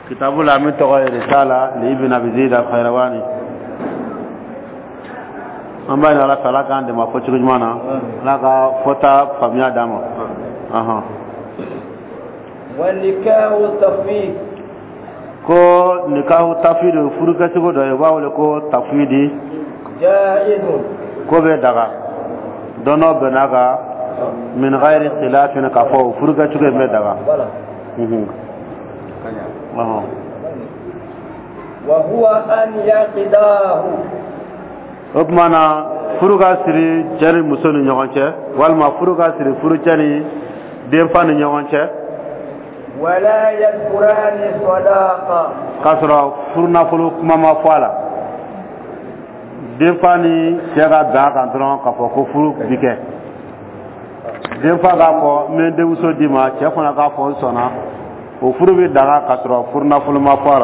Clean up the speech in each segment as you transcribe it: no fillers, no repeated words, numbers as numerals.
كتاب العمل تغير رسالة لابن أبي زيد الخيرواني أما إن الله تعالى كان دم أفوتش جمانا لك فتا فميا دام والنكاح التفويض ko nikahu tafwid furuka sigo do ba wala ko tafwidi jaizun ko be daga dono benaga min ghairi ikhtilafin ka fo furuka sigo be daga wala kanya wa huwa an yaqidahu obmana furuka siri jari musoni nyogonche walma furuka siri furuchani demfani nyogonche ولا يذكران صداقة kasra furna fulu kuma ma fala defani sega da kan tron ka fo ko furu bike defa ga ko men de uso dima che fona ga fo sona o furu bi daga kasra furna fulu ma fala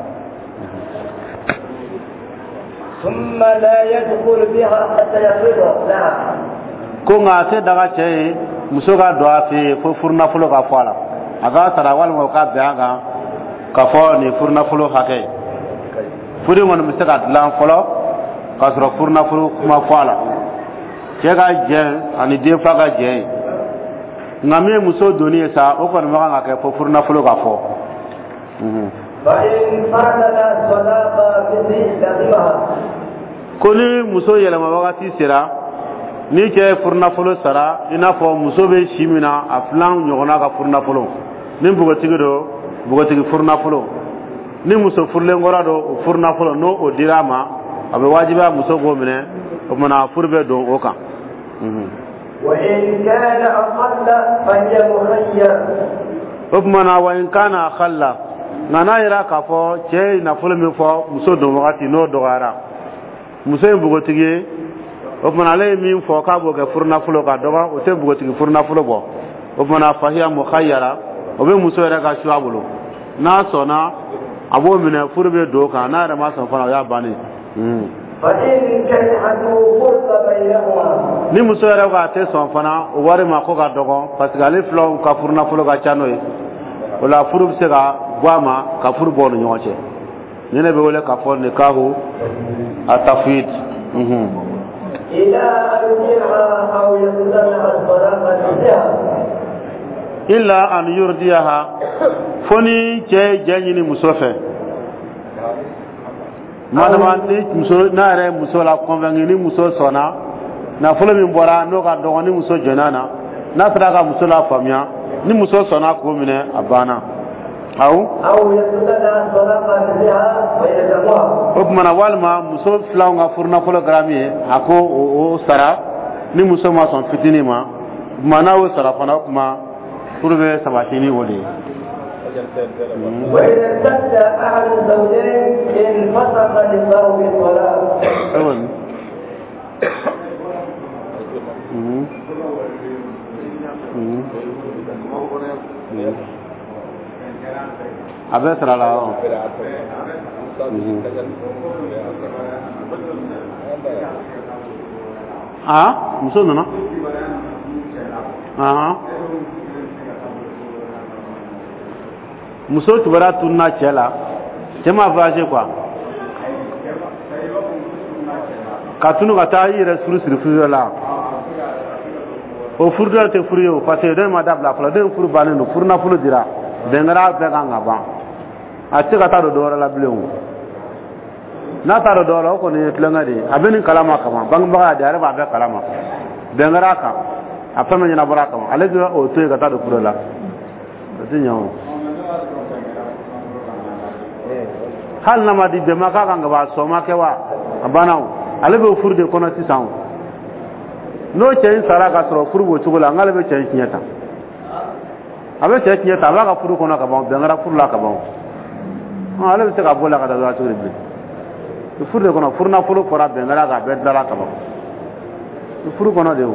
ثم لا يدخل بها حتى يفرض لها ko nga se daga che muso ga do afi fo furna fulu ga fala aga tarawal mo ka daga ka fo ni furna fulu hake furi mon mistaka lan folo kasro furna fulu kuma fala ke ga je ani de fa ga je ngame muso doni sa o ko ma ga ka fo furna fulu ga fo fa in fa'ala sadaqa bi dabiha koni muso yela ma wakati sera ni ke furna fulu sara ina fo muso be shimina aflan nyogona ga furna fulu nim bugotigi do bugotigi furna fulo ni muso furle ngora do furna fulo no o dirama abe wajiba muso go mine o mana furbe do o kan wa in kana aqalla fa hiya muhayyar o mana wa in kana khalla nana ira ka fo che na fulo mi fo muso do wakati no do gara muso bugotigi o mana le mi fo ka bo ga furna fulo ka do o te bugotigi furna fulo bo o mana fa hiya mukhayyara obe muso yɛrɛ ka suwa bolo n'a sɔnna a b'o minɛ furu bɛ don kan n'a yɛrɛ ma sɔn fana o y'a bannen ni muso yɛrɛ ko a tɛ sɔn fana o wari ma ko ka dɔgɔ parce que ale filaw ka furu nafolo ka ca n'o ye o la furu bɛ se ka bɔ a ma ka furu bɔ o ni ɲɔgɔn cɛ ni ne bɛ wele k'a fɔ nikahu a tafwid illa an yurdiyaha foni ke janyini muso fe madama ni muso na re muso la convaincre ni muso sona na folo min bora no ka do ni muso jonana na tra ka muso la famia ni muso sona ko mine abana au yasdada sadaqa biha wa yadamwa obmana walma muso flawnga furna folo grami ako o sara ni muso ma son fitini ma mana o sara fana kuma kurbe sabatini wole وإذا استفتى أحد الزوجين انفسخ نكاحه بالطلاق أبصر على مسلمنا muso tubara tunna cela jama vaje quoi katunu kata yire suru suru furu la o furu dal te furu yo parce que den ma dabla fala den furu banenu furu na furu dira den ngara be kanga ba a ce kata do dora la blewu na ta do dora ko ne tlenga di abeni kalama kama bang ba da ara ba be kalama den ngara ka afama nyina baraka ale do o to kata do furu la tinyo hal nama di be maka kan ga so ma kewa abanaw ale be furde kono sisan no chen sara ka tro furbo chugula ngale be chen nyata abe chen nyata ba ka furu kono ka ba be ngara furla ka ba ale be se ka bola ka da za turi be furde kono furna furu fora be ngara ka be dara ka ba furu kono de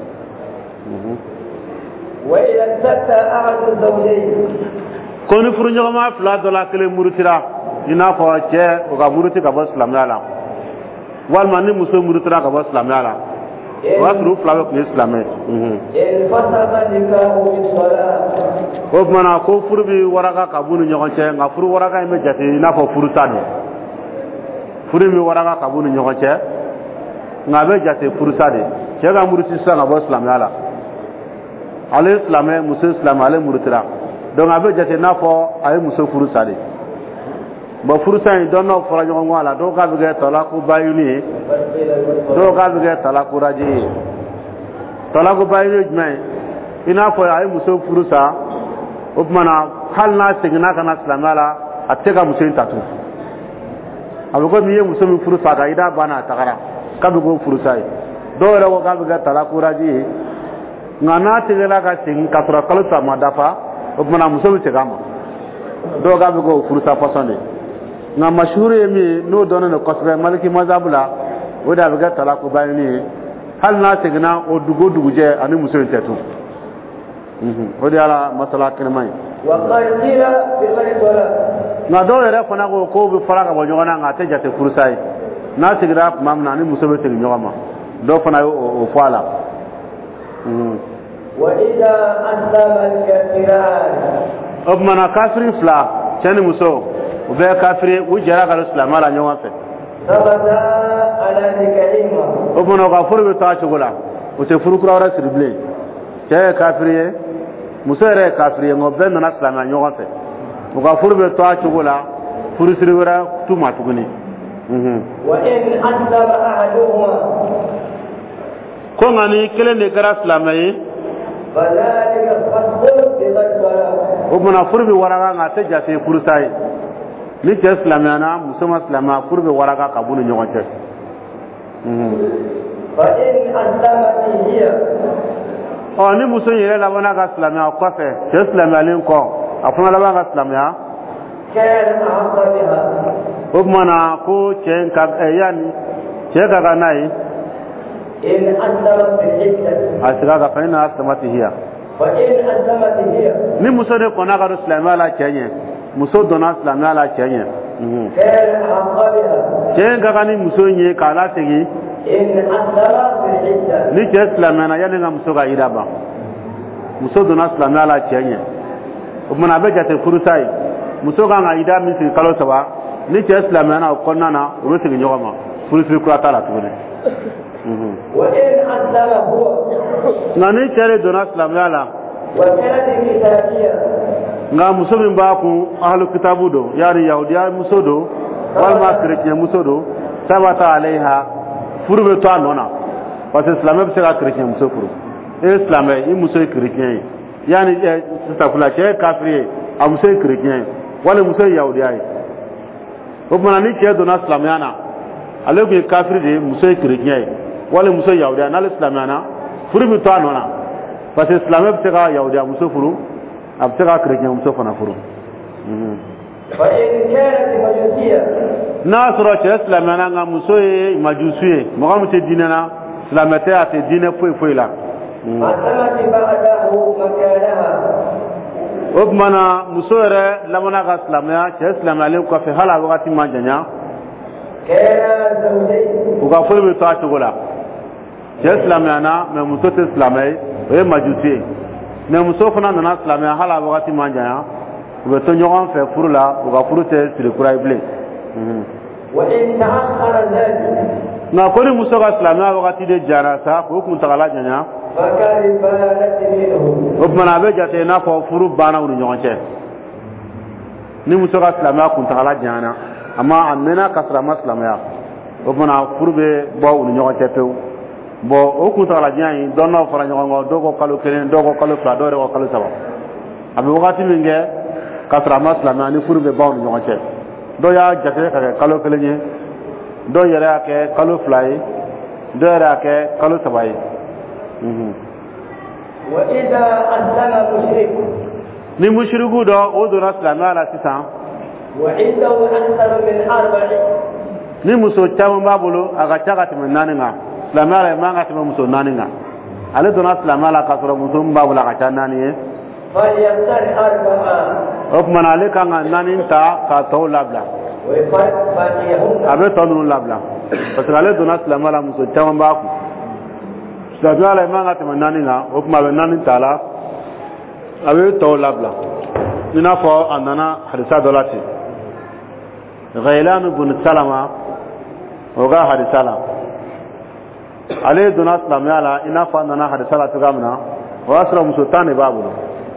wa ila tatta ahad zawjayn koni furu nyoma fla dola kele murutira ina ko che o ga muruti ka bas islam yala walma ni muso murutira ka bas islam yala wasuru flawe ku islamé in fasaka nikahu bis salat o mana ko furu bi waraka kabunu nyogonche nga furu waraka me jati na fo furu sade furu mi waraka kabunu nyogonche nga be jati furu sade ke ga muruti sa nga bo islamé ala ale islamé muso islamé ale murutira donc abe jati na fo ay muso furu sade ba furu sa don no fora nyogon ala do ka be talaku bayuni do ka be talaku raji talaku bayuni jmai ina fo ay muso furu sa o mana hal na signa kana islamala atega muso tatu abugo miye muso mi furu sa ga ida bana takara ka be go furu sai do re go ka be talaku raji ngana tigela ka sing kasra kalu sama dafa o mana muso mi tegama do ga be go furu sa fasane nga mashhuri mi no dono no kosbe maliki mazabula o da be talaku bayni hal na signa o dugo je ani muso tatu o de ala masala kirmai wa qila bi ghairi wala na do re ko na ko bi fara ka bo nyona nga te jate fursai na sigira mamna ni muso be te nyoma do fana o fala wa idha aslama al-kafiran obmana kafiri fla chani muso o be kafiri u jara ka islam ala nyoma fe sabata ala dikalima obmana ka furu be ta chugula o te furu kura ora sirble che kafiri muso re kafiri ngo be na islam ala nyoma fe o ka furu be ta chugula furu sirwara tuma tuguni wa in aslama ahaduhuma ko ngani kele ne gara islamai fadhalika fasl bi ghairi wala o mona furbi waraga nga te jate fursai ni ke islamana musuma islama furbi waraga kabulu nyogote fa in aslamat hiya o ni muso yele la wana ga islamia ko fe ke islamia len ko afuna la ga islamia kana aqabiha o mona ko chen ka yani che ga nai in aslamat bil hijja asira ga fa ina aslamati hiya fa in aslamat hiya ni muso de ko na ga islamia la chenye muso dona islamia la chenye kana aqabiha chen ga ni muso nye kala tegi in aslamat bil hijja ni ke islamia na yani ga muso ga iraba muso dona islamia la chenye o mona be jate furusai muso ga nga ida mi sin kalo saba ni ke islamia na ko nana o be tegi nyoma furusi ko ata la tugune wa in aslama huwa ngani tere dona islamia la wa kana kitabiyya nga muso min ba ku ahlu kitabu do yari yahudiya muso do wal ma chrétien muso do sabata alaiha furube to anona parce que islamé be sera chrétien muso furu islamé i muso chrétien yani sita kula che kafiri a muso chrétien wala muso yahudiya o mana ni che dona islamiana ale ko kafiri de muso chrétien wala muso yahudiya na islamiana furube to anona parce que islamé be sera yahudiya muso furu abtaka chrétien muso fana furu fa in kanat majusiyya na sura che islamana nga muso e majusuye mo ga mute dinana islamate ate dine foi la asamati ba'dahu makanaha obmana muso re lamana ga islamaya che islamale ko fe hala wakati manjanya kana zawjay uga fulbe to atugola che islamana me muso te islamay e majusuye me muso fana na islamaya hala wakati manjanya ube to nyogon fe furula uga furute silikura ible wa in ta'akhkhara dhalik na koni muso ga islamaya wakati de jara sa ko kun tagala janya fakari banati minhu obmana be jate na fo furu bana uru nyonche ni muso ga islamaya kun tagala jana amma amena kasra islamaya obmana furu be bo uru nyonche pe bo o kun tagala jani donno fara nyongo dogo kalo kelen dogo kalo fra do ko kalo saba abi wakati minge kasra islamaya ni furu be bo uru nyonche do ya jate ka kalo kelen do yara ke kalo fly do yara ke kalo saba wa idha aslama mushrik ni mushriku do o do islamia la sisan wa indahu akthar min arba'i ni muso caman b'a bolo a ka ca ka tɛmɛ naani kan islamia la man ka tɛmɛ muso naani kan ale donna islamia la k'a sɔrɔ muso min b'a bolo a ka ca naani ye falyaqtar arba'a o tuma na ale kan ka naani ta k'a tɔw labila wa yafatihu a bɛ tɔ ninnu labila parce que ale donna islamia la muso caman b'a kun da dala ma ngata manani nga o kuma be nani tala abe to labla ina fo andana hadisa dolati Ghailan ibn Salama oga hadisala ale duna islamiyala ina fo andana hadisala to gamna wa asra musultani babulo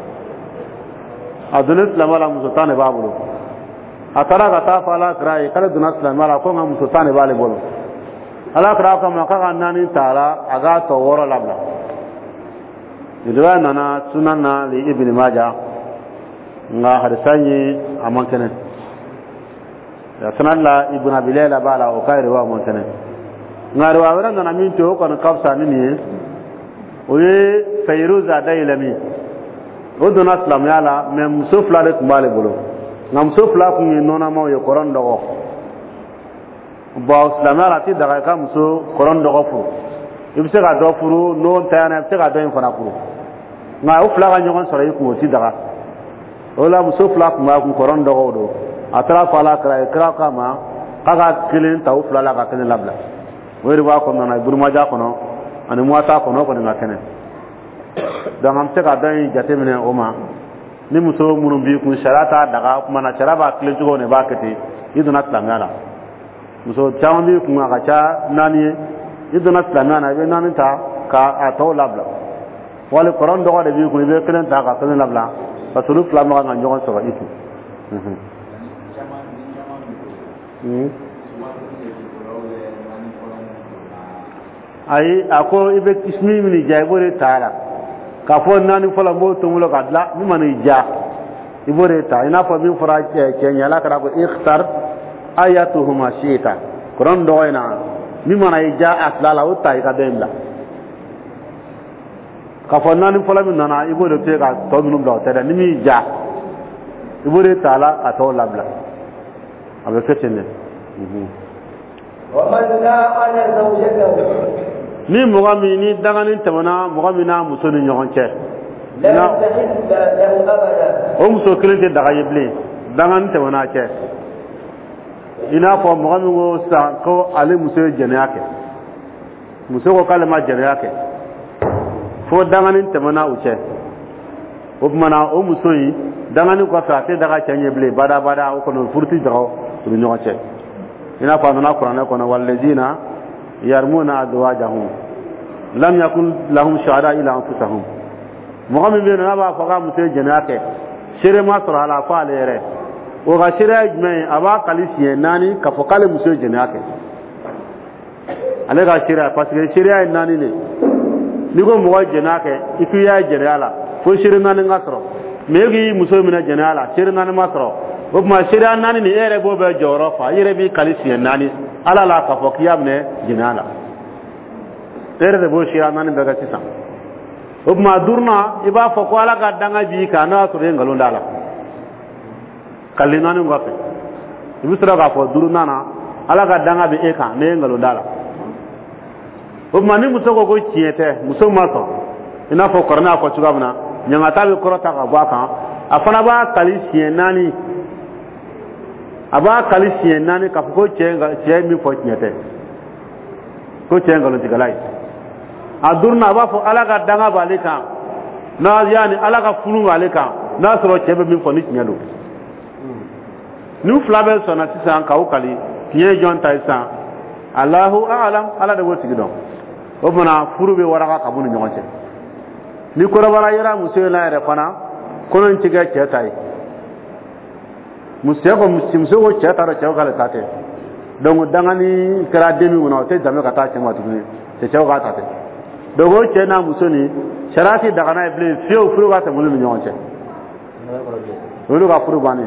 aduna islamala musultani babulo atara gata fala krai kala duna islamala ko ngam musultani bale bolo ala kra ka ma ka nani tala aga to woro labla idwa nana sunana li ibn majah nga hadisanyi amankene ya sanalla ibn abilela bala o kayre wa amankene ngari wa wara nana min to ko kafsa nini o ye fayruza dailami o dona islam yala mem sofla de kumbale bolo ngam sofla ku ni nona mo yo koron dogo ba islamala ti daga ka muso koron dogo fu ibse ga do furu non tayana ibse ga do en fana furu nga o fla ga nyon sore ku ti daga ola muso fla ku ma ku koron dogo do atara fala kra kama kaga kilin ta o fla la ka kene labla weri wa ko na ibnu maja kono ani muata kono ko nga kene dan am se ga dan jate mine o ma ni muso munum bi ku sharata daga kuma na sharaba kilin jugo ne ba kete iduna tlamala muso chambi ku ga cha nani iduna tlamana be nani ta ka ato labla wala koron dogo de bi ku be kelen ta ka kene labla pasulu flama ga nyon so itu ai ako ibe kismi mini jaibore tara ka fo nani fola mo to mulo kadla mi mani ja ibore ta ina fo mi fora ke nyala kara ko ikhtar ayatuhuma shita koron do ina mi mana ja aslala o tai ka demla ka fo nani fola mi nana ibore te ka to mi num do tere ni mi ja ibore tala ato labla abe fetene wa man la ana zawjatahu ni mugami ni dangani tamana mugami na muso ni nyogon che la tahilla lahu abada o muso kilinte daga yeble dangani tamana che ina fo mugami go sa ko ale muso jene yake muso ko kale ma jene yake fo dangani tamana uche o mana o muso yi dangani ko sa te daga che yeble bada o ko no furti daga ni nyogon che ina fo na qur'ana ko na wallazina yarmuna adwajahum lam yakun lahum shuhada illa anfusahum mugami be na ba faga mute jenake shere ma sura ala fa lere o ga shere me aba kalisiye nani ka fokale muse jenake ale ga shere parce que shere ay nani ne ni go mo jenake iku ya jenala fo shere nani ngasro megi muso mina jenala shere nani masro o ma shere nani ni ere bo be joro fa yere bi kalisiye nani ala la ka fokiyam ne jinala tere de bo shira nani daga tisa o ma durna iba foko ala ga danga bi ka na to ngalo ndala kallinani ngofe ibisra ga fo durna na ala ga danga bi e ka ne ngalo ndala o ma ni muso ko chiete muso ma to ina fo korna ko chugabna nyanga tabe korota ka baka afana ba kalisiye nani aba kalisiye nani ka ko che mi fo nyete ko che ngalo tigalai adurna aba fo alaga danga balika na yani alaga fulu balika na soro chebe mi fo ni nyalo nu flabel sona tisa ka ukali tiye jon taisa Allahu a'lam ala de wotigidon o bona furube waraka kabunu nyonche ni ko rabara yara musela re fana kono ntiga chetai musego musimso chetaro chawkale tate donc dangani kara demi wono te jamme kata chama tuni te chawka tate dogo chena musoni sharati dagana ible fiu furu ga tamulu nyonche wulu ga furu bani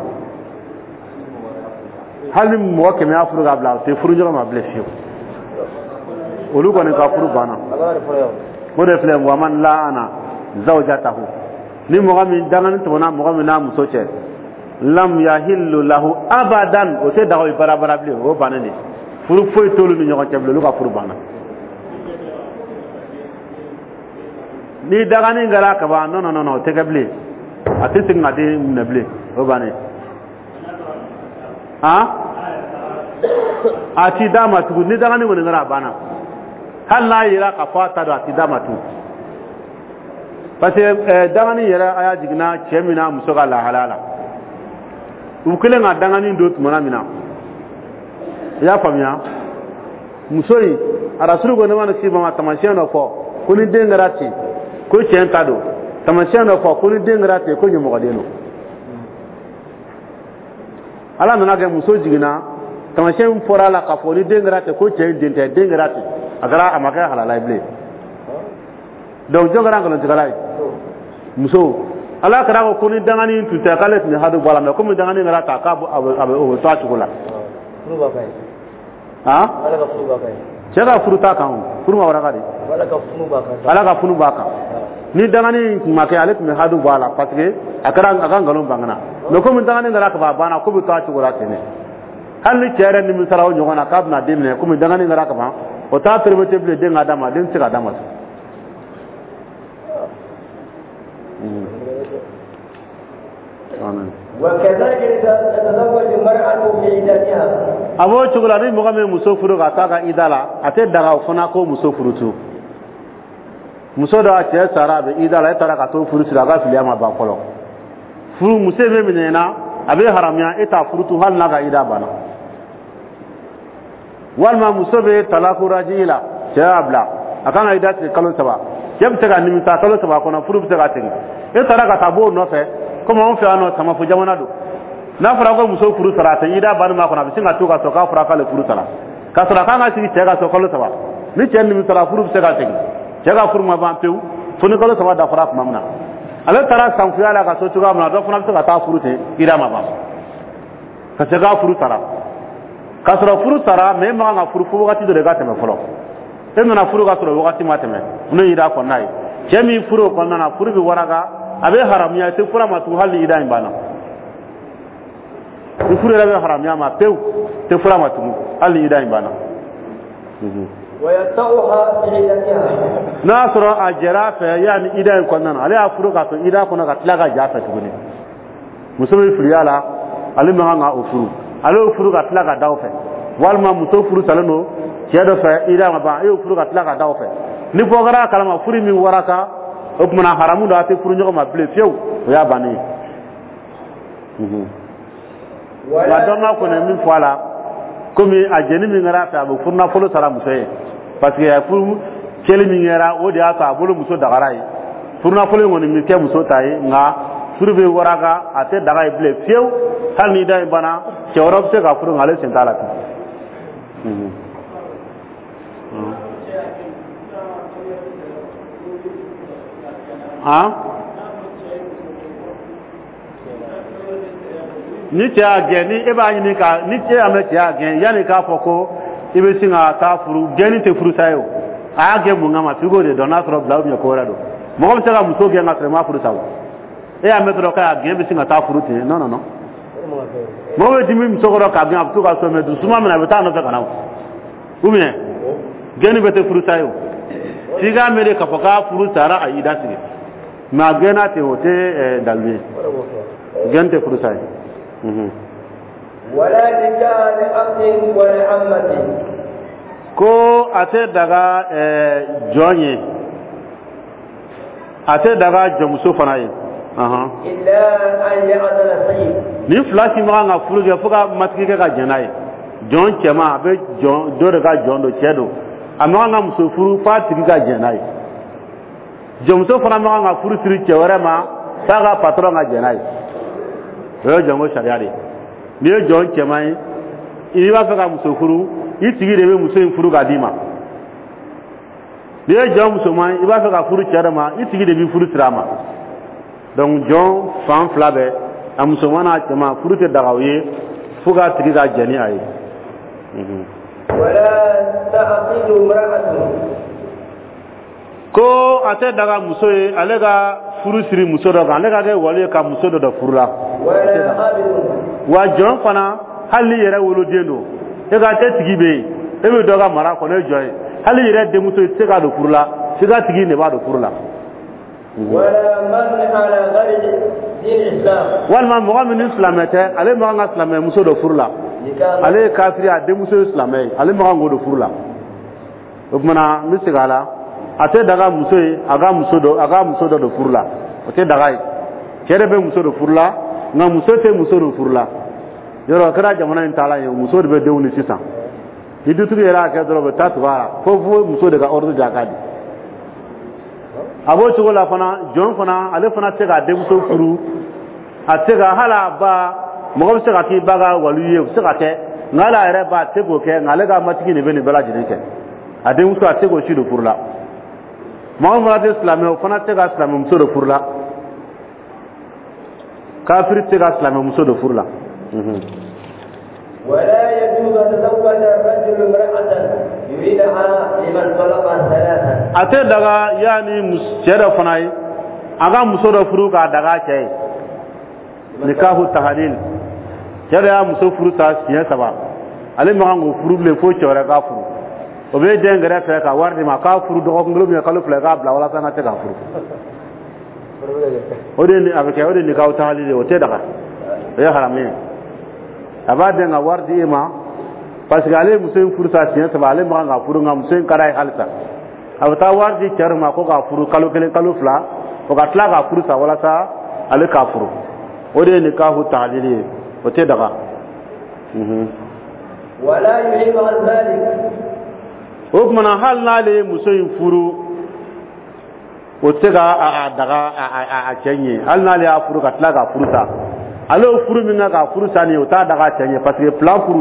halim mo ke me afuru ga bla te furu joma ble fiu wulu ko ne ka furu bana ko de flem wa man la ana zawjatahu ni mo ga mi dangani to na mo ga mi na muso che lam yahillu lahu abadan o te dawo barabara ble o banani furu foy tolu ni nyoko ceble lu ka furu bana ni dagani ngara ka ba no te gable ati singa de neble o bane ha ati dama tu ni dagani woni ngara bana hal na yira ka fata da tidamatu pate dangani yira aya jigna chemina muso ga la halala ukule nga dangani do tumana mina ya famia musoi arasulu go nama nasiba ma tamashiya no ko kuni dengarati ko chen kado tamashiya no ko kuni dengarati ko nyumo gadeno ala nana ga muso jigina tamashiya fora la ka foni dengarati ko chen dente dengarati agara amaka halala ible donc jongara ngalo tigalai muso ala kara ko kuni dangani tuta kale ni hadu bala me ko mi dangani ngara ta ka abe o to achula furuba kai ha ala ka furuba kai cega furuta kan furuma wara kadi ala ka funu baka ni dangani make ale mi hadu bala parce que akara akan ngalon bangana no ko mi dangani ngara ka bana ko bi to achula tene hal ni cere ni mi saraw nyogona ka na demne ko mi dangani ngara ka ba o ta permete ble de ngada ma den cega dama وكذلك تتزوج المرأة في عدتها abo chugula ni moga me muso furu ga ta ga idala ate daga fona ko muso furu tu muso da che sara be idala etara ka to furu sira ga fili ama ba kolo furu muso be minena abe haramya eta furu tu hal na ga ida bana wal ma muso be talaku rajila che abla akana ida te kalo saba jeb te ga nimita kalo saba kona furu te ga tinga etara ka tabo no fe kuma on fe ano tama fu jamana do na fara ko muso furu sara ta ida ban ma kona bisinga to ka fura ka le furu sara ka sara ka nga sigi tega so kolo saba ni chen ni sara furu se ka tegi tega furu ma ban peu funu kolo saba da fara kuma mna ala tara san fu ala ka so tuga mna do funa ta ta furu te ida ma ba ka tega furu sara ka sara furu sara me ma nga furu fu wakati do de ga teme folo e na furu ga so wakati ma teme no ida ko nai chemi furu ko na furu bi waraga abe haram ya te fura ma tu hali ida imbana furu rabe haram ya ma peu te fura ma tu hali ida imbana ويتوها في عدتها ناصر اجرا ف يعني ida ko nan ale furu ka to ida ko na ka tlaga jafa tuguni musobe furu yala ale ma nga o furu ale furu ka tlaga daw fe walma muso furu salano cedo fe ida ma ba e furu ka tlaga daw fe ni fogara kalama furu mi waraka o mona haramu da te furu nyoko ma ble few o ya bani la donna ko ne min foala komi ajeni mi ngara ta bu furna folo sara musoye parce que ya furu kele mi ngara o de ata bolo muso dagarai furna folo ngoni mi ke muso tai nga furu be waraka ate dagai ble few hal ni dai bana ke orob se ga furu ngale sentala ta ni te ageni e ba yin ka ni te ame te ageni yani ka foko ibe singa ta furu geni te furu sayo age mu ngama figo de dona tro blau mi ko rado mo ko tega muso ge ngatre ma furu sawo e ame tro ka ageni be singa ta furu te no mo we dimi muso ko ka ageni abtu ka so me du suma me na beta no fe kana umine geni be te furu sayo siga mere ka foka furu sara aida sige ma gena te hote dalwe gente furu sayo ولا نكاح لأخ ولا عمة ko ate daga jonye ate daga jomuso fanaye إلا أن يأذن السيد ni flasi ma nga furuge fuka matike ka jenaye jon chema be jon do daga jon do chedo amma nga muso furu fatiki ka jenaye jomuso fana ma nga furu tiri chewere ma saga patron nga jenaye yo jongo shariari ni jon chema yi ba fa ka muso furu itigi de be muso furu ga dima ni jon muso ma yi ba fa ka furu chera ma itigi de bi furu trama donc jon fan flabe am muso mana chema furu te dagawe fuga tigi ga jeni ayi ولا تأخذ امرأة ko ate daga muso ye ale ga furu siri muso do kan ale ga ke wali ka muso do furula ولا عابد wa jon fana hali yere wolo deno e ga te tigi be e be do ga mara ko le joy hali yere de muso te ga do furula siga tigi ne ba do furula ولا من على غير دين الإسلام wal ma mo min islamete ale mo nga islamé muso do furula ale kafiri a de muso islamé ale mo ngo do furula o mana misigala ate daga muso aga muso do furla o te daga kere be muso do furla nga muso te muso do furla yoro kara jamana in tala yo muso de be dewni sisan idu tugu era ka do be tatwara fo muso de ga ordu jakadi abo chugola fana jon fana ale fana te ga de muso furu ate ga hala ba mo se ga ti baga waluye se ga te ngala ere ba te go ke ngale ga matigi ne be ne bela jine ke ade muso ate go shi do furla Muhammad Islam o fana te ga Islam muso do furla kafir te ga Islam muso do furla ولا يجوز تزوج الرجل امرأة يريدها لمن طلقها ثلاثا ate daga yani musjada fanai aga muso do furu ka daga kai nikahu tahlil jara ya muso furu ta siya saba ale ma ngo furu le fo chora ka furu o be dengere fe ka wardi ma ka furu do ngolo mi ka lo fle ka bla wala sana te ka furu o de ni avec o de nikahu tahlil o te daga ya harame abade nga wardi ma parce que ale muso furu ta siya saba ale ma nga furu nga muso karai halsa abata wardi charma ko ka furu kalo kelen kalo fla o ka tla ka furu sa wala sa ale ka furu o de nikahu tahlil o te daga ولا يعيب عن ذلك o kuma hal na le muso furu o te ga daga a chenye hal na le a furu ka tla ka furu sa alo furu min ka furu sa ni o ta daga chenye parce que plan furu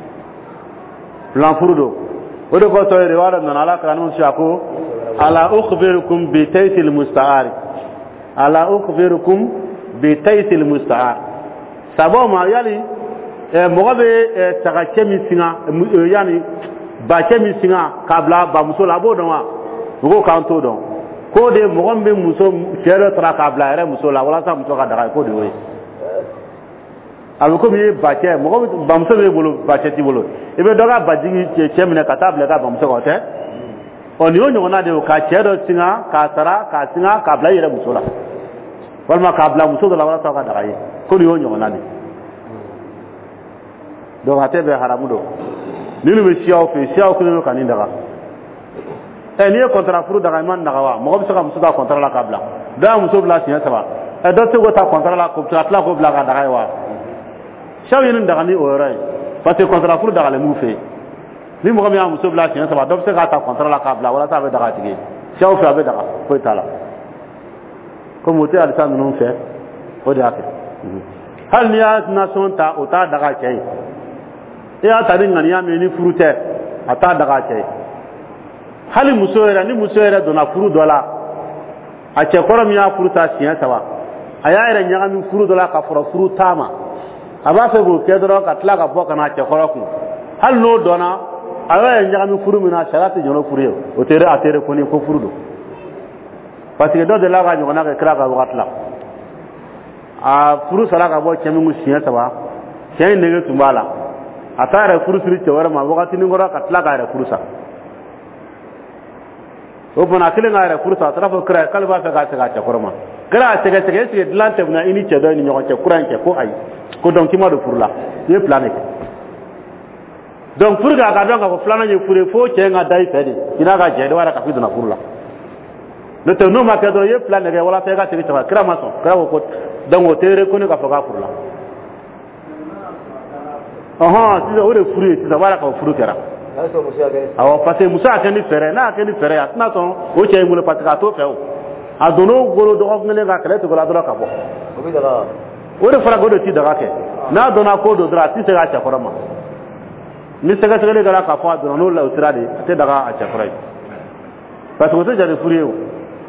do o de ko to re wala nan ala kanun shi ako ala ukhbirukum bi taytil musta'ar ala ukhbirukum bi taytil musta'ar sabo ma yali mo be taga kemi singa yani ba kemi singa kabla ba muso la bo don wa ko kan to don ko de mo be muso fere tra kabla ere muso la wala sa muso ka daga ko de we ko mi ba ke mo ba muso be bolo ba che ti bolo e be doga ba jigi che mine katabla ka ba muso ko te oni onyo na de ka che do singa ka tara ka singa kabla ere muso la walma kabla muso la wala sa ka daga ko ni onyo na de do hate be haramu do ninu be siaw ko no kanin daga ni kontra furu daga man daga wa mo ko muso da kontra la kabla da muso bla siya saba do te go ta kontra la ko tla ko bla ga daga wa shaw yin daga ni orai parce que kontra furu daga le mu fe ni mo ko mi muso bla siya saba do te ga ta kontra la kabla wala ta be daga tige shaw fa be daga ko tala ko mo te al san non fe o de ake hal niya na sonta o ta daga kai ya ta din ngani ya me ni furute ata daga kai hali musoyera ni musoyera dona furu dola a ce koram ya furuta siya sawa aya ira nyaga min furu dola ka furu tama aba fe bu kedro ka tla ka boka na ce koroku hal no dona aya nyaga min furu mina sharati jono furu o tere atere ko ni ko furu do parce que do de la ga nyona ka kra ka watla a furu sala ka bo chemi mu siya sawa sey nege tumbala atare furu siri ce wara ma wakati ni ngora ka tla ka ra furu sa o bona kile ngara fursa trafo kra kalba fa ga ta korma kra tege tege dilante na ini ce do ni nyoko ce kuran ce ko ay ko donc ma do furla ye planet donc furga ga donc ko flana ye fure fo ce nga dai fedi ina ga je do wara ka fidu na furla le te no ma ka do ye planet ga wala fa ga tege ta kra ma so kra ko donc o tere ko ni ka fa ga furla aha ti do re fure ti da wara ka furu kera awo parce que musa ke ni fere na ke ni fere atna ton o che ngule patika to fe o adono golo do ngale ga kale to gola do ka bo o bi daga o re fara godo ti daga ke na dona ko do dra ti se ga cha korama ni se ga se ga ka fa do no la utrade te daga a cha korai parce que o se ja de furié o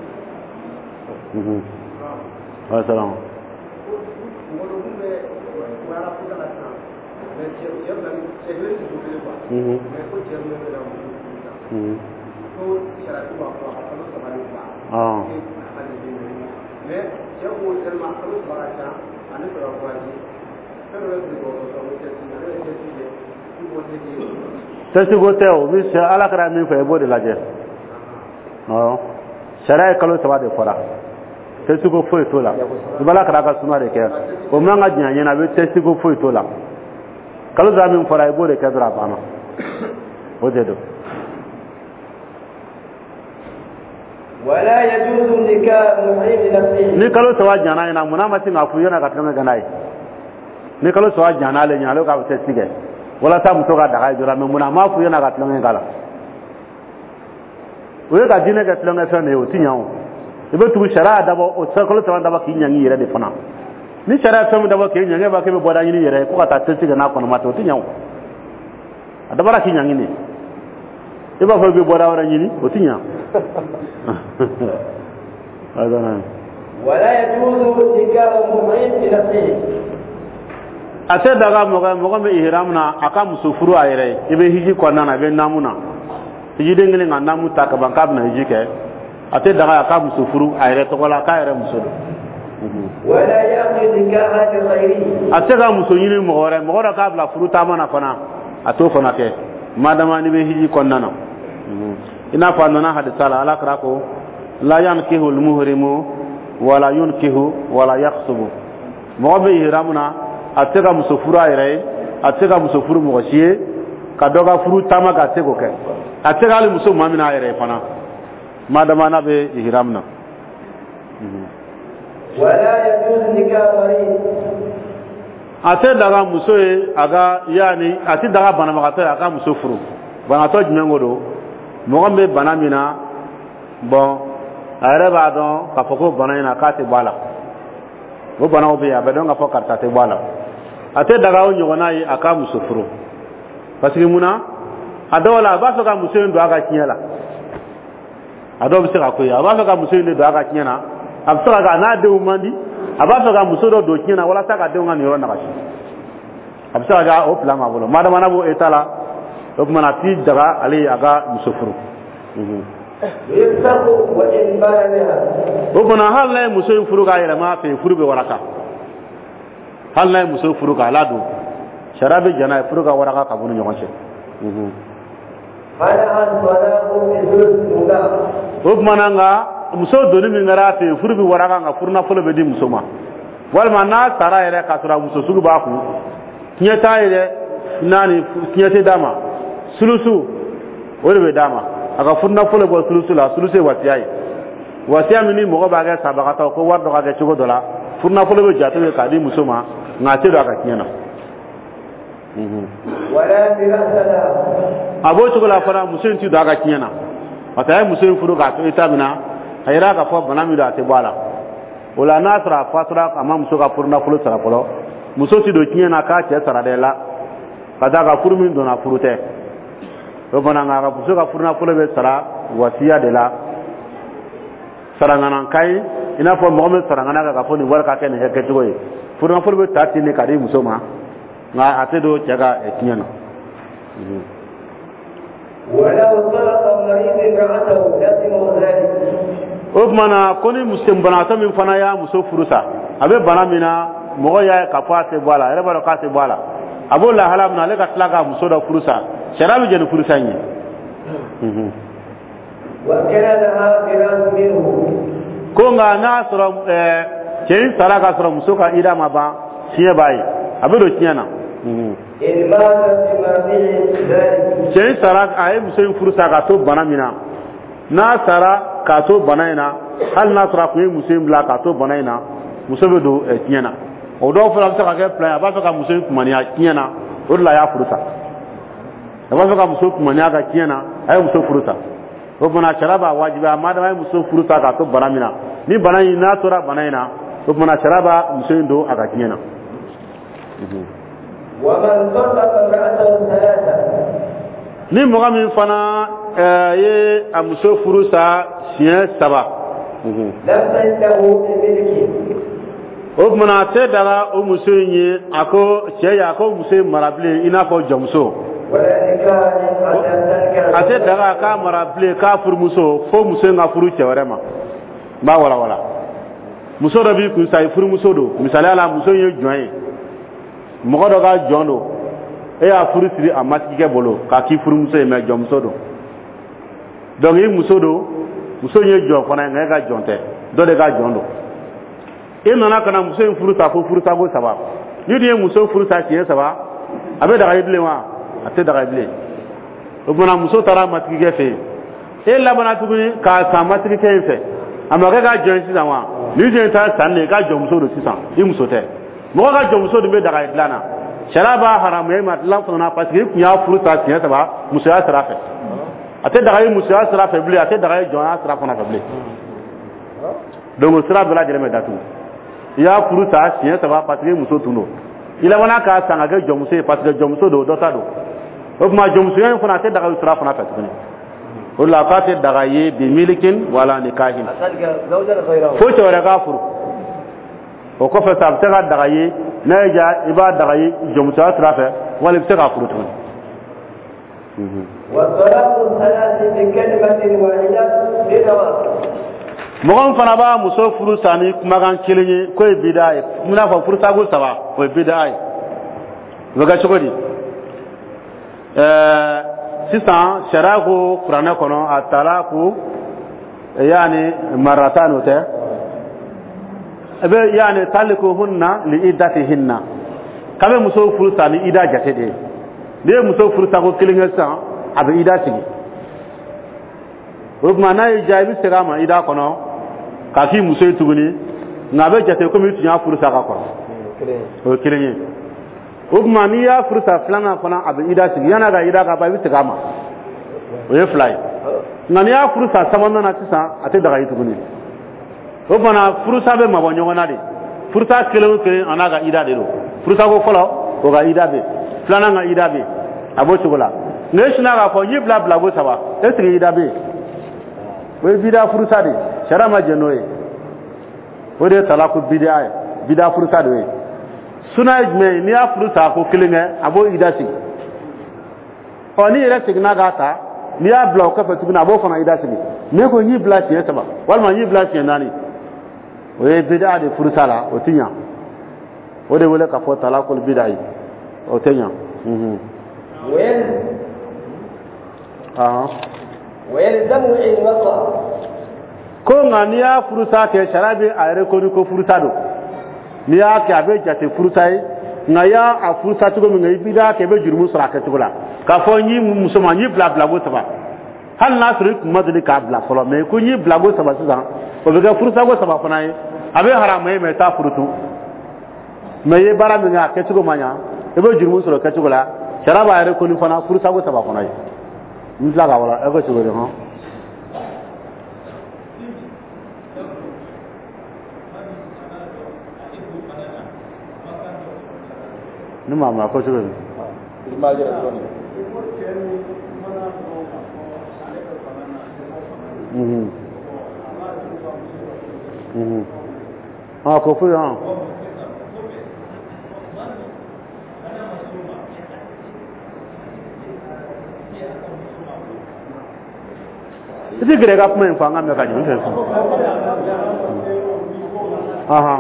wa salam Testi goteo, mi ala kara mi fa ebo de laje. No. Shara kalo sawa de fora. Testi go foi tola. Ibala kara ka suma de ke. O manga nyanya na be testi go foi tola. Kalo za mi fora ebo de ke dra bana. O de do. ولا يجوز نكاح محرم نفسه ni kalo sawa jana ina munamati nga fu yana ka tlonga ganai ni kalo sawa jana le nyalo ka te sige wala ta muto ka daga jura me munama fu yana ka tlonga gala we ka dine ka tlonga fa ne o tinyawo ibe tu shara da bo o kalo sawa da ba ki nyangi yere de fana ni shara fa mu da ba ki nyangi ba ke be boda nyini yere ko ka ta te sige na ko ma to tinyawo ada bara ki nyangi ni iba fa be boda wara nyini o tinyawo ولا يجوز نكاح محرم بنفسه ate daga moga me ihramna aka musufuru ayre ibe hiji konna na be namuna hiji dengele nga namu ta ka banka na hiji ke ate daga aka musufuru ayre to wala ka ayre musudu ولا يأخذ نكاح غيره ate ga musonyini mogore ka bla furu ta mana fana ato fana ke madama ni be hiji konna na ina fa nana hadisala ala krako la yankihu almuhrimu wala yunkihu wala yakhsubu mobe ihramna atega musufura ire atega musufuru mogoshiye kadoga furu tama ka tego ke atega ali musu mamina ire fana madama na be ihramna ولا يجوز نكاح مريض ate daga muso aga yani ati daga bana magata aga musufuru bana to jmengo do mogambe bana mina bon ayre ba don ka foko bana ina kate bala o bana obi abe don ka foko kate bala ate daga o nyogona yi aka musufuru parce que muna adola ba so ka muso ndo aga kinyala ado bi se ka ko ya ba so ka muso ndo aga kinyana absara ga na de umandi aba so ka muso do kinyana wala saka de ngani ro na kashi absara ga o plama bolo madama na bo etala o mana ti daga ali aga musufuru يفتح وإن بانها وبنا هل لا مسوي فروقا إلى ما في فروق ورقة هل لا مسوي فروقا لا دو شراب الجناء فروقا ورقة كابون يومشي هذا الصلاة بثلث مباح وبنا مسوي دوني من غير في فروق ورقة كفرنا فلو بدي مسوما والما ناس ترى إلى كسر مسوي سلو باكو كنيتا إلى ناني كنيتا داما سلوسو ولا بداما aga furna fole go sulusu watiyai watiya mini mogo baga sabagata ko wardo ga chugo dola furna fole be jatu be kadi musoma ngate do aga kiyana wala birasala abo chugo la fara musen ti do aga kiyana atay musen furu ga to itamina ayra ga fo bana mi do ate bala wala nasra fatra ama musoga furna fole sara polo muso ti do kiyana ka che sara de la kada ga furmin do na furute robana nga buso ka furna fule be sara wasiya de la sarangana kai ina fo mohammed sarangana ka foni warka ken heke toy furna fule be tati ne kadi musoma nga atedo jaga etinyana wala talaqa marid imra'atahu lazima dhalik obmana koni muslim bana ta min fana ya muso furusa abe bana mina mogo ya ka fate bala ere baro ka te bala abo la halam na le ka tlaga muso da furusa sharabi jenu furusanye wa kana laha firas minhu ko nga na soro chen saraka soro musoka ida maba siye bai abido kiana in ma tasma bihi dhalik chen saraka ay muso furusa ka to banamina na sara ka to banaina hal na sara ko muso mbla ka to banaina muso bedo kiana o do fura ta ka plan ba ka muso kumania kiana o la ya furusa ba ka muso kumania ka kiana ay muso furusa o bana sharaba wajiba ma da ay muso furusa ka to banamina ni banai na sara banaina o bana sharaba muso ndo aka kiana wa man talaqa imra'atahu thalatha ni moga min fana ye a muso furusa siyen saba lam tantahu milki o mana te daga o muso ye ako cɛ ya ko muso marable ina fɔ jɔmuso wala nikahi hatta a te daga ka marable ka furu muso fo muso nga furu cɛ wɛrɛ ma ba wala wala muso dɔ bi kun sa furu muso do misali ala muso ye jɔn ye mɔgɔ dɔ ka jɔn do e y'a furu siri a matigikɛ bolo k'a k'i furu muso ye mais jɔnmuso do donc i muso do muso ye jɔn fana ye nka e ka jɔn tɛ dɔ de ka jɔn do e nana ka na muso in furu sa fo furusa ko saba ni dun ye muso furu sa siɲɛ saba a bɛ daga i bilen wa a tɛ daga i bilen o tuma muso taara matigikɛ fɛ yen e labana tuguni ka samatri ke fe amaga ga jön sisan wa ni je ta sanne ga jomso do sisan i muso te mo ga jomso do be daga itlana sharaba haram e mat lan fana parce que kunya furuta tiya saba muso ya sarafe ate daga muso ya sarafe bli ate daga jona sarafe na bli donc sara bla jere me datu ya furuta tiya saba parce que muso tuno ila wana ka sanga ga jomso parce que jomso do dota do o ma jomso yan fana ate daga sarafe na fatuni wala qati daga ye bi milikin wala nikahin fo to wala gafuru o ko fa sabta ga daga ye na ja iba daga ye jomso sarafe wala bi ta furu tun wa talaqu salati bi kalimatin wahida bi nawaq mogon fana ba muso furu sani kuma kan kilinye ko bidai muna fa furu sago saba ko bidai waga chogodi sisan sharago qur'ana kono atalaku yani maratan ote ebe yani talikuhunna li iddatihinna kabe muso furu sani ida jate de ne muso furu sago kilinye san abe ida sigi o kuma na ijabi segama ida kono ka fi muso tuguni ngabe jate ko mi tunya furu saka ko o kilenye o kuma ni ya furu sa flana fana abe ida sigi yana ga ida ka ba bi segama o ye fly ngani ya furu sa samanda na tisa ate daga tuguni o bana furu sa be mabo nyona de furu sa kelen ke anaga ida de do furu sa ko folo o ga ida be flana nga ida be abo chugula neshina ga ko yi bla bla go saba esiri ida be we bida furu sa de sharama jenoye o de talaku bida furu sa de suna ijme ni ya furu sa ko kilinga abo ida sigi oni ira signa gata ni ya bla ko fa tuguna abo fana ida sigi me ko ni bla ti yesaba wal ma ni bla ti nani o e bida de furu sa la o tinya o de wala ka fo talaku bidai o tinya وين ويلزم إن وقع ko nga ni ya furusa ke sharabe a yare ko ni ko furusa do ni ya ke abe jate furusa yi nga ya a furusa tugo mi ngai bida ke be jurmu sura ke tugula ka fo ni musoma ni bla bla go saba hal nasri kuma de ka bla folo me ko ni bla go saba suza ko be ga furusa go saba fana yi abe haram me ta furutu me ye bara mi nga ke tugo manya e be jurmu sura ke tugula sharaba yare ko ni fana furusa go saba fana yi mi la ga wala e go tugo de ha ni mama ko tugo ni ko fu ya iti gire ga kuma fa ngam ka jin fa aha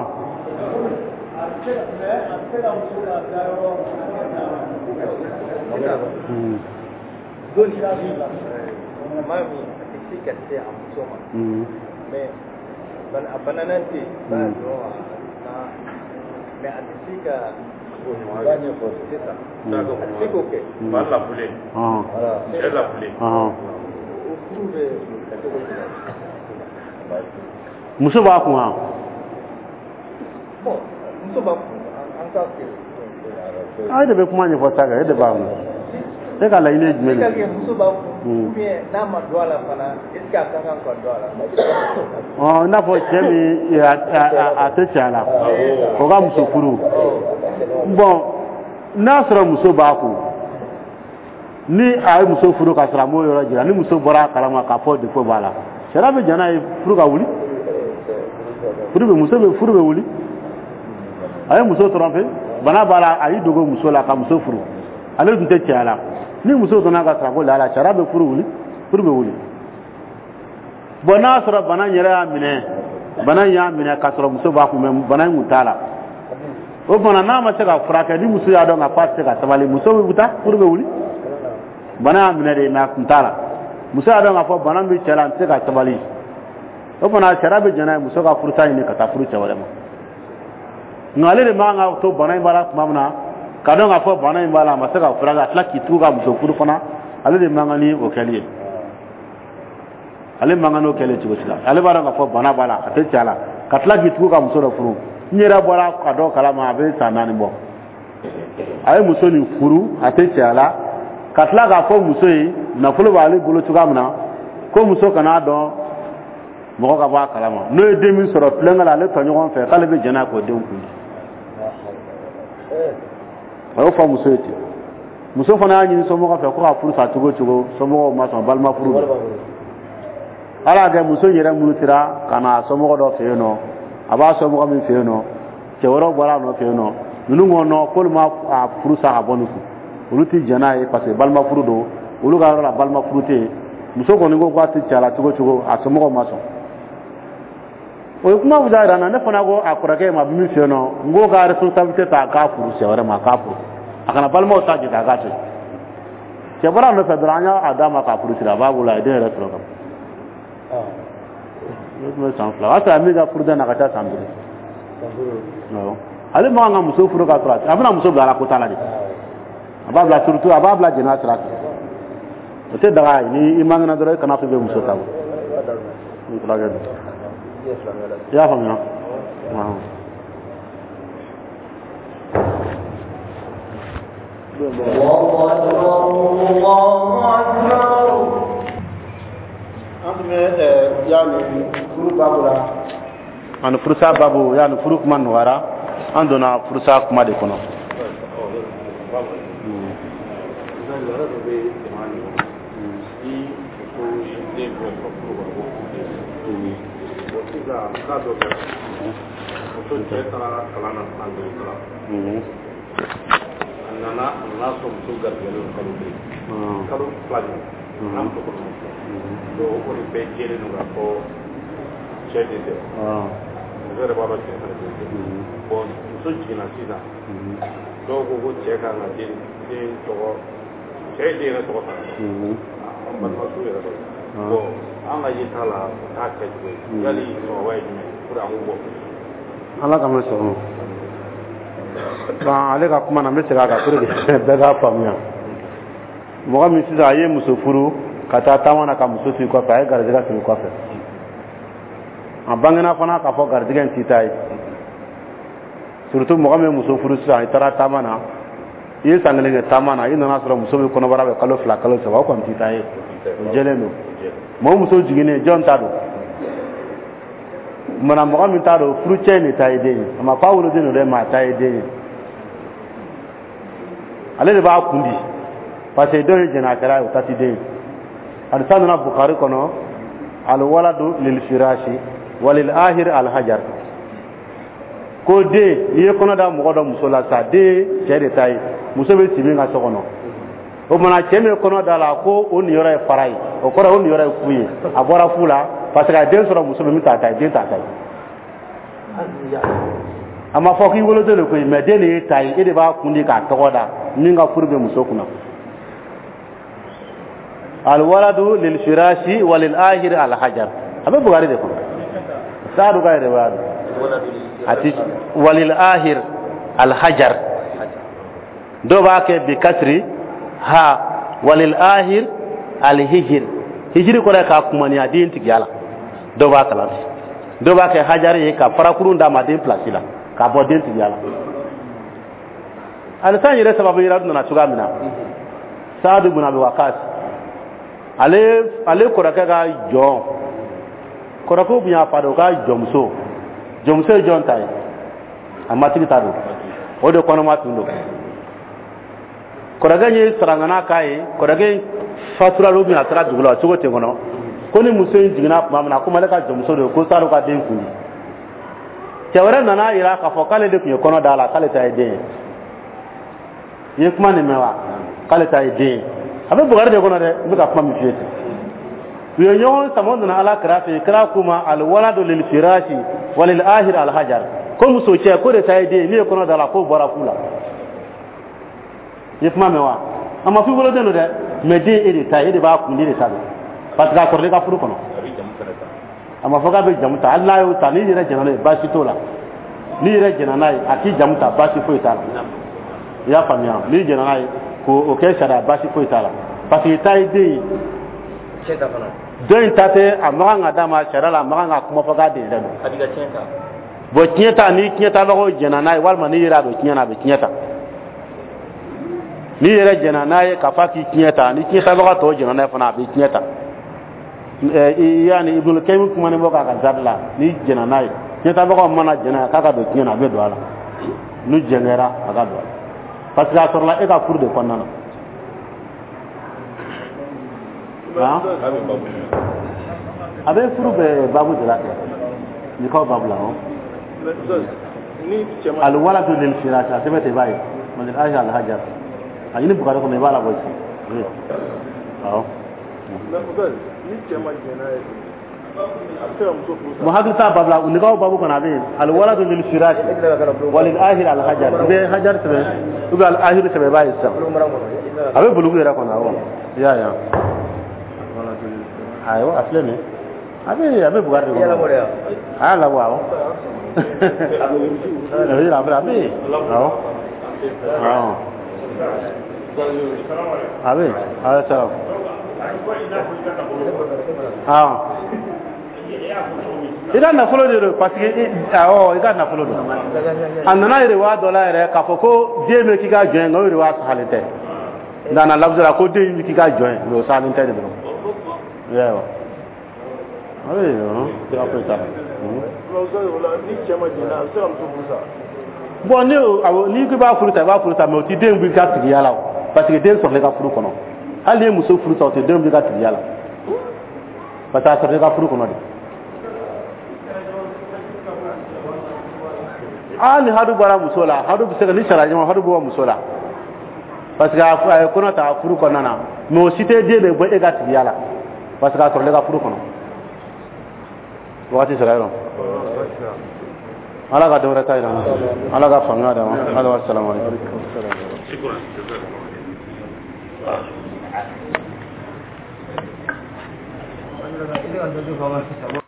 mami sika se amsoma me bana nanti ba doa na me atisika banya ko sita dago siko ke balla pule ela pule muso ba ku ha muso ba an ka ke ai da be kuma ni fota ga da ba mu sai ka la ine jme ni muso ba ku me na ma doala fana iska kan ko doala na fo chemi a te chala ko ga muso furu bon na sura muso ba ku ni ay muso furu ka sara mo yoro jira ni muso bora kalama ka fo de fo bala sharabe jana e furu ka wuli furu be muso be furu be wuli ay muso trompe bana bala ay dogo muso la ka muso furu ale dunte tiala ni muso dona ka sara ko la sharabe furu wuli furu be wuli bona sara bana nyera mine bana ya mine ka sara muso ba ku men bana mutala o bana na ma se ka fura ka di muso ya do nga passe ka tabali muso be buta furu be wuli bana mine de na kuntala muso adon afọ bana bi chala ante ka tabali o bana sharabe jana muso ka furta ni ka ta furu chawale ma ngale de ma nga to bana ibala mamna ka don afọ bana ibala ma se ka fura ga tla kitu ga muso furu fana ale de ma ngani o kaliye ale mangano kele ci gosila ale bara nga fo bana bala ate chala katla gitu ka muso do furu nyera bora ka do kala ma be sanani bo ay muso ni furu ate chala katla ga fo muso yi na fulu ba ale bolo tuga muna ko muso kana do mo ka ba kala ma no e demi soro plengala ale to nyon fe kala be jana ko den ku ayo fa muso ti muso fana nyi so mo ka fe ko ka furu sa tugo tugo so mo ma so balma furu ala ga muso yere mulutira kana so mo do fe no aba so mo mi fe no ke woro bora no fe no nunu ngono ko ma furu sa ha bonu ku uluti jana e parce balma furu do ulu ga la balma furu te muso ko ngo ko ati chala tugo tugo a so mo ma so o kuma budara na ne fana go akura ke ma bimi fe no ngo ga responsabilité ta ka furu se wora ma ka furu akana balma o ta je ga te ke bora no fe branya adama ka furu sira babu la de retro kam no sanfla asa amiga furda na kata sambire no ale ma nga muso furu ka trat abana muso gara ko tala de ababla surtout ababla jena trat ote daga ni imanga na dore kana fe muso tawo ni tlaga ya famna waaw Allahu akbar yani furu babu la an furusa babu yani furu kuma nwara an dona furusa kuma de kono do ko ni be jere no ga ko chede de zere baba che ko so jina sida do ko che ka na din to chede na to ta man ma su ya ko an ga yi tala ta ke ji yali so wa ji kura mu bo ala ka ma so ba ale ka kuma na me se ga kure be ga pamya mo ga mi sida ye muso furu kata tamana ka muso fi ko fa ay gardiga fi ko fa abangana fana ka fo gardiga ntitai surtout mo game muso furu sa itara tamana ye sangalinga tamana ina na sura muso be kono barabe kalo fla kalo sa ko ntitai jeleno mo muso jigine jon tado mana mo game tado furu cheni tai de ama fa wuro de no de ma tai de ale de ba kundi parce que do jena kara utati de أرسلنا بخاري كنا الولد للفراش وللآخر الحجر كودي يكون هذا مقدم مسلا سادي شيء تاي مسبب سيمين أسقنا ومن أجمع يكون هذا لاكو أون يرى فراي وكرة أون يرى فوي أبورا فولا فسكا دين سورة مسبب ميتا تاي دين تاي أما فوقي ولد لكوي مدينة تاي إذا بقى كندي كاتوغدا نينغا فوربي مسوكنا الولد للفراش وللآخر الحجر أبي بغاري ده كون سارو غير واد أتي وللآخر الحجر دو باك بكسر ها وللآخر الهجر هجر كولا كاكمانيا دين تيجالا دو باك لا دو باك حجر يكا فراكرون دا ما دين بلاسيلا كابو دين تيجالا أنا يرى سبب يرادنا نشوغامنا سعد بن أبي وقاص ale koraka ga jo korako biya fado ga jomso jon tai amati tado odo kono matundo koraga ni sarangana kai koraga fatura lo biya tara dugula chogo te gono koni muso jigina mamna ko malaka jomso do ko saro ka den kuni tewara nana ira ka fokale de kunyo kono dala kale tai de yekuma ne mewa kale tai de abe bugare de kono de buka kuma mi fiete yo nyon samondo na ala krafi kra kuma al waladu lil firashi walil ahir al hajar ko muso ce ko de sai de ni kono dala ko bora kula yekuma mewa ama fi bolo de no de me de ede ta ede ba ku ni de tabe parce que ko le ka furu kono ama foga be jamuta Allah yo ta ni jira jana ba shi tola ni jira jana nai ati jamuta ba shi fo itala ya famia ni jana nai ko o ke shara ba shi fo itala parce que tai de don tate amaga ngada ma sharala amaga nga kuma faga de da adiga tienta bo tienta ni tienta lo jena na wal mani yira do tienta be tienta ni yira jena na ye kafaki tienta ni tienta lo to jena na fana be tienta yani ibnul kayyim kuma ne boka ka zadla ni jena na ye tienta lo mana jena kaka do tienta be do ala nu jengera aga do parce que asorla e ka fur de konnana ha abe furu be babu dira ni ko babu la ho al walad lil firasha sebete bay man al ajal hajar ayini bukara ko ne bala boy ha ni chema mo hadu ta babla ni ko babu ko na be al walad lil firasha walil ahir al hajar be hajar sebe ube al ahir sebe bay sa abe bulugu era ko na ho ya ayo afleme abe bugar de ala wao abe ala ta ida na follow de parce que ida na follow do anana ire wa dola ire ka foko die me ki ga join ngori wa salite dana labzara ko de mi ki ga join lo salite de do yewa abe yo ti apeta bon ni ki ba furuta me o ti den bi ka tigi yala parce que den so le ka furu kono ali muso furuta o ti den bi ka tigi yala parce que so le ka furu kono de ali hadu bara musola hadu bi se ni sara jama hadu bo musola parce que kono ta furu kono na me o site de be e ka tigi yala parce que so le ka furu kono wati sarayo ala ga dawra tay ran ala ga fanga da ala assalamu alaikum